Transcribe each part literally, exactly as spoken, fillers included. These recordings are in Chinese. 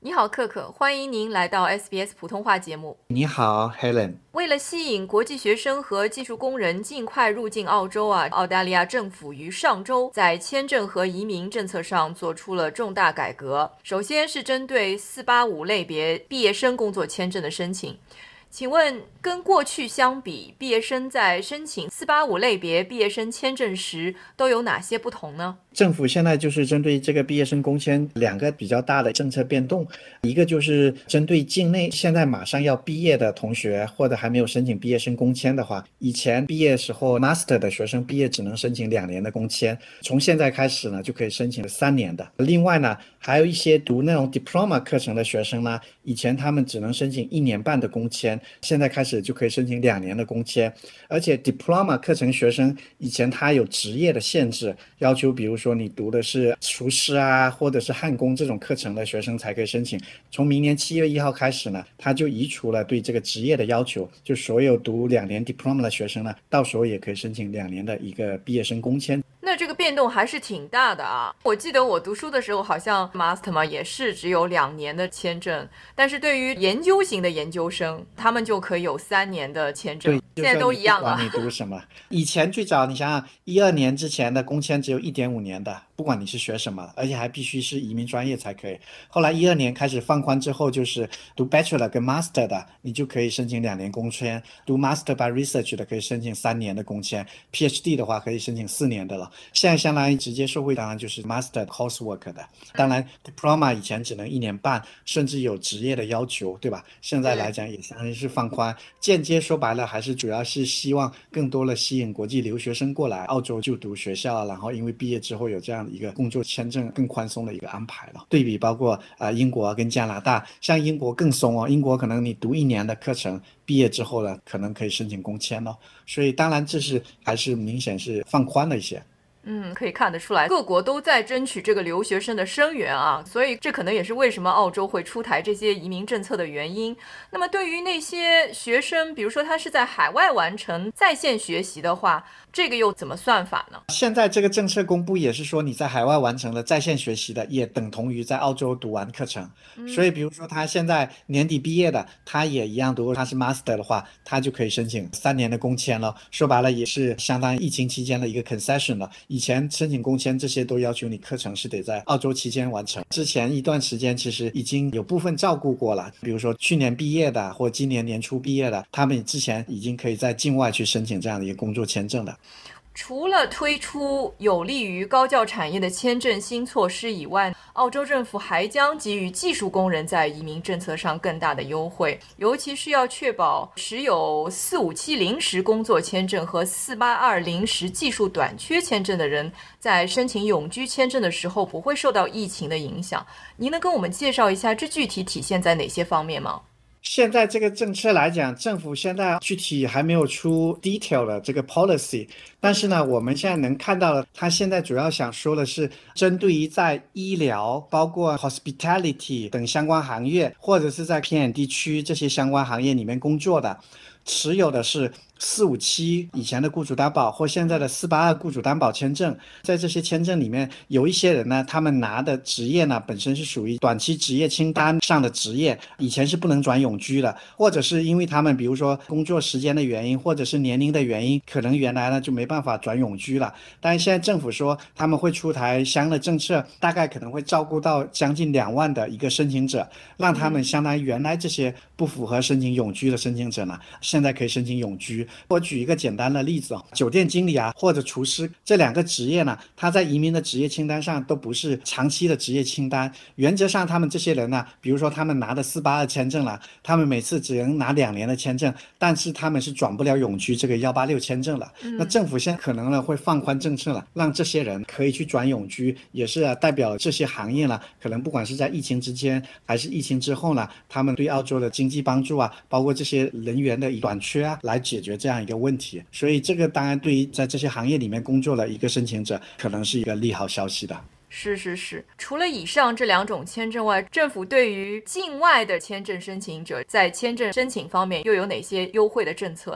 你好，可可，欢迎您来到 S B S 普通话节目。 你好 Helen。 为了吸引国际学生和技术工人尽快入境澳洲啊，澳大利亚政府于上周在签证和移民政策上做出了重大改革。首先是针对四八五类别毕业生工作签证的申请。请问跟过去相比，毕业生在申请四八五类别毕业生签证时都有哪些不同呢？ 政府现在就是针对这个毕业生工签两个比较大的政策变动，一个就是针对境内现在马上要毕业的同学，或者还没有申请毕业生工签的话，以前毕业时候 master 的学生毕业只能申请两年的工签，从现在开始呢就可以申请三年的。另外呢，还有一些读那种 diploma 课程的学生呢，以前他们只能申请一年半的工签，现在开始就可以申请两年的工签。而且 diploma 课程学生以前他有职业的限制，要求比如说你读的是厨师啊，或者是焊工这种课程的学生才可以申请。从明年七月一号开始呢，他就移除了对这个职业的要求，就所有读两年 diploma 的学生呢，到时候也可以申请两年的一个毕业生工签。 那这个变动还是挺大的啊！我记得我读书的时候，好像 master 嘛也是只有两年的签证，但是对于研究型的研究生，他们就可以有三年的签证。 对， 现在都一样了。 不管你读什么，以前最早你想想，一二年之前的工签只有一点五年的，不管你是学什么，而且还必须是移民专业才可以。后来一二年开始放宽之后，就是读 bachelor 跟 master 的，你就可以申请两年工签；读 master by research 的可以申请三年的工签 ；PhD 的话可以申请四年的了。现在相当于直接受惠，当然就是 master coursework 的。当然 diploma 以前只能一年半，甚至有职业的要求，对吧？现在来讲也相当于是放宽，间接说白了还是主要是希望更多的吸引国际留学生过来澳洲就读学校，然后因为毕业之后有这样的一个工作签证更宽松的一个安排了。对比包括、呃、英国跟加拿大，像英国更松哦，英国可能你读一年的课程，毕业之后呢可能可以申请工签哦。所以当然这是还是明显是放宽了一些。 嗯，可以看得出来，各国都在争取这个留学生的生源啊，所以这可能也是为什么澳洲会出台这些移民政策的原因。那么对于那些学生，比如说他是在海外完成在线学习的话，这个又怎么算法呢？ 现在这个政策公布也是说，你在海外完成了在线学习的，也等同于在澳洲读完课程。嗯、所以比如说他现在年底毕业的，他也一样读，他是 master 的话，他就可以申请三年的工签了。说白了也是相当于疫情期间的一个 concession 了。以前申请工签这些都要求你课程是得在澳洲期间完成，之前一段时间其实已经有部分照顾过了，比如说去年毕业的或今年年初毕业的，他们之前已经可以在境外去申请这样的一个工作签证的。 除了推出有利于高教产业的签证新措施以外，澳洲政府还将给予技术工人在移民政策上更大的优惠，尤其是要确保持有四五七临时工作签证和四八二临时技术短缺签证的人，在申请永居签证的时候不会受到疫情的影响。您能跟我们介绍一下这具体体现在哪些方面吗？ 现在这个政策来讲，政府现在具体还没有出 detail 的这个 policy， 但是呢，我们现在能看到的，他现在主要想说的是，针对于在医疗、包括 hospitality 等相关行业，或者是在偏远地区这些相关行业里面工作的，持有的是四五七以前的雇主担保或现在的四八二雇主担保签证，在这些签证里面有一些人呢，他们拿的职业呢本身是属于短期职业清单上的职业，以前是不能转永居的，或者是因为他们比如说工作时间的原因或者是年龄的原因，可能原来呢就没办法转永居了。但是现在政府说他们会出台相应的政策，大概可能会照顾到将近两万的一个申请者，让他们相当于原来这些不符合申请永居的申请者呢，现在可以申请永居。我举一个简单的例子，酒店经理啊或者厨师这两个职业呢，他在移民的职业清单上都不是长期的职业清单，原则上他们这些人呢，比如说他们拿的四八二签证了，他们每次只能拿两年的签证，但是他们是转不了永居这个一八六签证了、嗯、那政府现在可能呢会放宽政策了，让这些人可以去转永居，也是、啊、代表这些行业呢，可能不管是在疫情之间还是疫情之后呢，他们对澳洲的经济帮助啊，包括这些人员的短缺啊，来解决这样一个问题。所以这个当然对于在这些行业里面工作的一个申请者，可能是一个利好消息的。 是是是，除了以上这两种签证外，政府对于境外的签证申请者在签证申请方面又有哪些优惠的政策呢？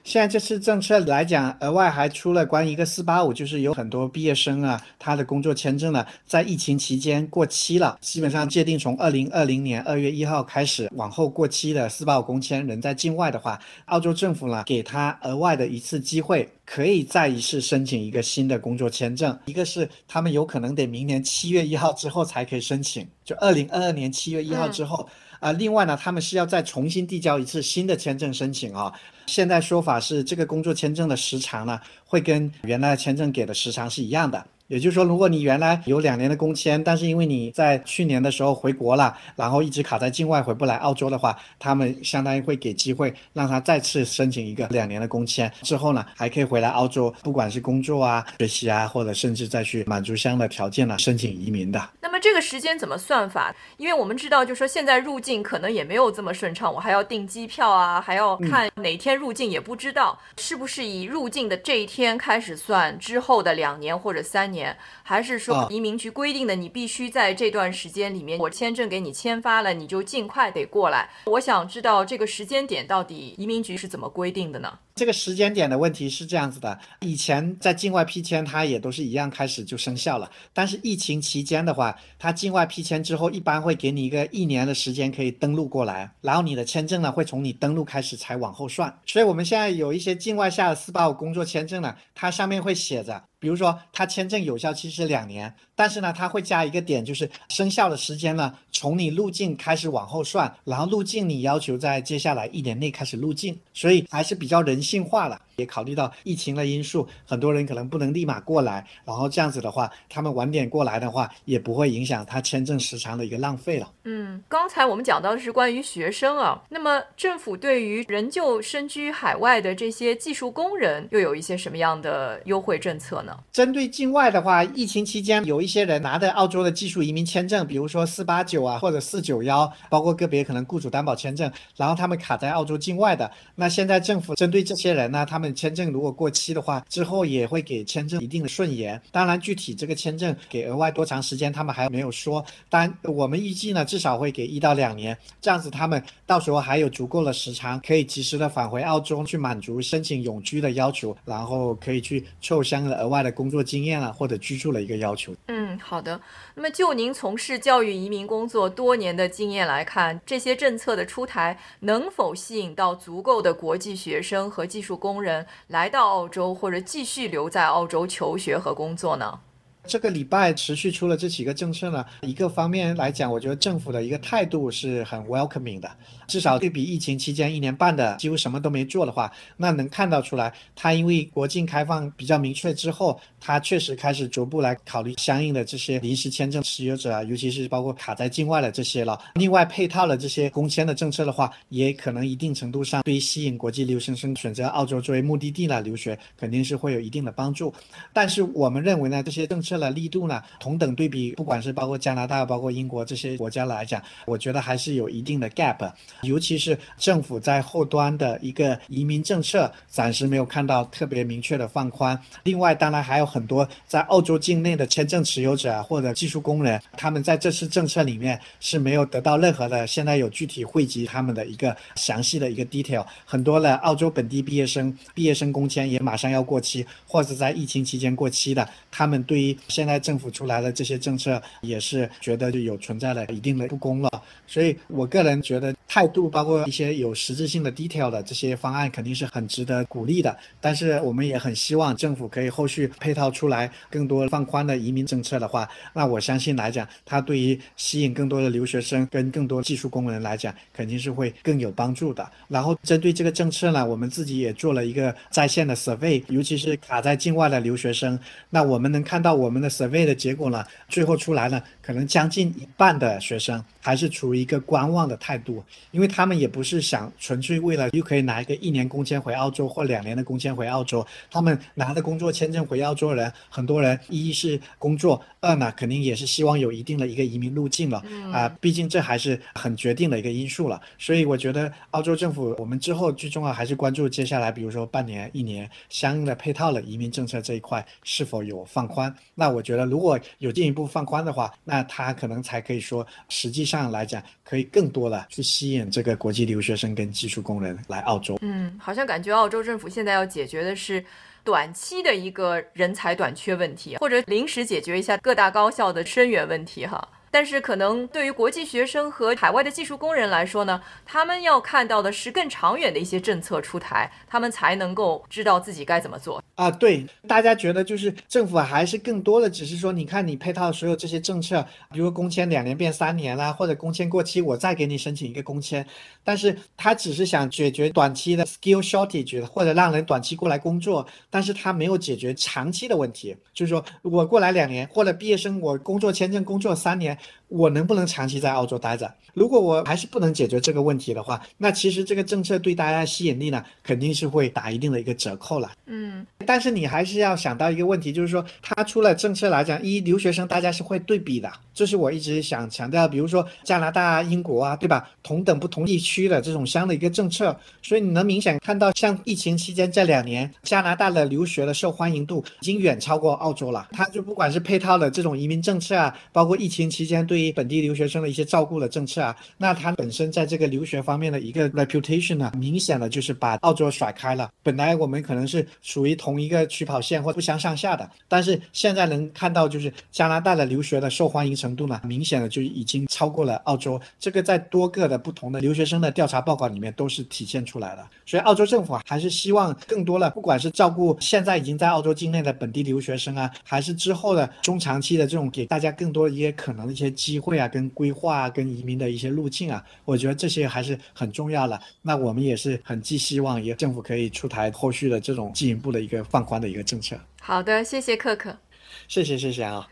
现在这次政策来讲，额外还出了关于一个四八五，就是有很多毕业生啊，他的工作签证呢，在疫情期间过期了，基本上界定从二零二零年二月一号开始往后过期的四八五工签，人在境外的话，澳洲政府呢给他额外的一次机会，可以再一次申请一个新的工作签证。一个是他们有可能得明年七月一号之后才可以申请，就二零二二年七月一号之后。嗯啊，另外呢，他们是要再重新递交一次新的签证申请啊。现在说法是，这个工作签证的时长呢，会跟原来的签证给的时长是一样的。也就是说，如果你原来有两年的工签，但是因为你在去年的时候回国了，然后一直卡在境外回不来澳洲的话，他们相当于会给机会让他再次申请一个两年的工签，之后呢还可以回来澳洲，不管是工作啊、学习啊，或者甚至再去满足相应的条件呢，申请移民的。 那么这个时间怎么算法？因为我们知道，就说现在入境可能也没有这么顺畅，我还要订机票啊，还要看哪天入境也不知道，嗯、是不是以入境的这一天开始算之后的两年或者三年？还是说移民局规定的你必须在这段时间里面，我签证给你签发了，你就尽快得过来？我想知道这个时间点到底移民局是怎么规定的呢？ 这个时间点的问题是这样子的，以前在境外批签它也都是一样开始就生效了，但是疫情期间的话，它境外批签之后一般会给你一个一年的时间可以登录过来，然后你的签证呢会从你登录开始才往后算。所以我们现在有一些境外下的四八五工作签证呢，它上面会写着，比如说它签证有效期是两年，但是呢它会加一个点，就是生效的时间呢从你入境开始往后算，然后入境你要求在接下来一年内开始入境，所以还是比较人性化的。也考虑到疫情的因素，很多人可能不能立马过来，然后这样子的话，他们晚点过来的话，也不会影响他签证时长的一个浪费了。 嗯，刚才我们讲到的是关于学生啊，那么政府对于仍旧身居海外的这些技术工人又有一些什么样的优惠政策呢？ 针对境外的话，疫情期间有一些人拿着澳洲的技术移民签证，比如说四八九啊或者四九一，包括个别可能雇主担保签证，然后他们卡在澳洲境外的，那现在政府针对这些人呢，他们签证如果过期的话，之后也会给签证一定的顺延。当然具体这个签证给额外多长时间他们还没有说，但我们预计呢至少会给一到两年，这样子他们到时候还有足够的时长可以及时的返回澳洲去满足申请永居的要求，然后可以去凑相应的额外的工作经验啊或者居住的一个要求。 嗯，好的。那么就您从事教育移民工作多年的经验来看，这些政策的出台能否吸引到足够的国际学生和技术工人来到澳洲，或者继续留在澳洲求学和工作呢？ 这个礼拜持续出了这几个政策呢，一个方面来讲，我觉得政府的一个态度是很 welcoming 的，至少对比疫情期间一年半的几乎什么都没做的话，那能看到出来，它因为国境开放比较明确之后，它确实开始逐步来考虑相应的这些临时签证持有者啊，尤其是包括卡在境外的这些了。另外配套的这些工签的政策的话，也可能一定程度上对于吸引国际留学生选择澳洲作为目的地来留学，肯定是会有一定的帮助。但是我们认为呢，这些政策的力度呢，同等对比不管是包括加拿大包括英国这些国家来讲，我觉得还是有一定的 gap， 尤其是政府在后端的一个移民政策暂时没有看到特别明确的放宽。另外当然还有很多在澳洲境内的签证持有者或者技术工人，他们在这次政策里面是没有得到任何的现在有具体汇集他们的一个详细的一个 detail， 很多的澳洲本地毕业生毕业生工签也马上要过期，或者在疫情期间过期的，他们对于现在政府出来的这些政策也是觉得就有存在了一定的不公了。所以我个人觉得态度包括一些有实质性的 detail 的这些方案肯定是很值得鼓励的，但是我们也很希望政府可以后续配套出来更多放宽的移民政策的话，那我相信来讲它对于吸引更多的留学生跟更多技术工人来讲肯定是会更有帮助的。然后针对这个政策呢，我们自己也做了一个在线的 survey， 尤其是卡在境外的留学生，那我们能看到我们的 survey 的结果呢，最后出来呢，可能将近一半的学生还是处于一个观望的态度，因为他们也不是想纯粹为了又可以拿一个一年工签回澳洲或两年的工签回澳洲，他们拿着工作签证回澳洲的人，很多人一是工作，二呢肯定也是希望有一定的一个移民路径了啊、 嗯呃，毕竟这还是很决定的一个因素了。所以我觉得澳洲政府我们之后最重要还是关注接下来比如说半年一年相应的配套的移民政策这一块是否有放宽。那我觉得如果有进一步放宽的话，那那他可能才可以说实际上来讲可以更多的去吸引这个国际留学生跟技术工人来澳洲。 嗯，好像感觉澳洲政府现在要解决的是短期的一个人才短缺问题，或者临时解决一下各大高校的生源问题哈。但是可能对于国际学生和海外的技术工人来说呢，他们要看到的是更长远的一些政策出台，他们才能够知道自己该怎么做啊。对，大家觉得就是政府还是更多的只是说，你看你配套所有这些政策，比如工签两年变三年啦，或者工签过期我再给你申请一个工签，但是他只是想解决短期的 skill shortage 或者让人短期过来工作，但是他没有解决长期的问题，就是说我过来两年，或者毕业生我工作签证工作三年，我能不能长期在澳洲待着？如果我还是不能解决这个问题的话，那其实这个政策对大家的吸引力呢，肯定是会打一定的一个折扣了。 嗯， 但是你还是要想到一个问题，就是说它除了政策来讲，一留学生大家是会对比的，这是我一直想强调，比如说加拿大啊、英国啊，对吧？同等不同地区的这种相的一个政策，所以你能明显看到，像疫情期间这两年，加拿大的留学的受欢迎度已经远超过澳洲了。它就不管是配套的这种移民政策啊，包括疫情期间对于本地留学生的一些照顾的政策啊，那它本身在这个留学方面的一个 reputation 呢，明显的就是把澳洲甩开了。本来我们可能是属于同一个起跑线或不相上下的，但是现在能看到就是加拿大的留学的受欢迎程度呢，明显的就已经超过了澳洲，这个在多个的不同的留学生的调查报告里面都是体现出来的。所以澳洲政府还是希望更多的，不管是照顾现在已经在澳洲境内的本地留学生啊，还是之后的中长期的这种给大家更多的一些可能的一些机会啊，跟规划啊，跟移民的一些路径啊，我觉得这些还是很重要的。那我们也是很寄希望也政府可以出台后续的这种进一步的一个放宽的一个政策。 好的，谢谢克克。 谢谢谢谢啊。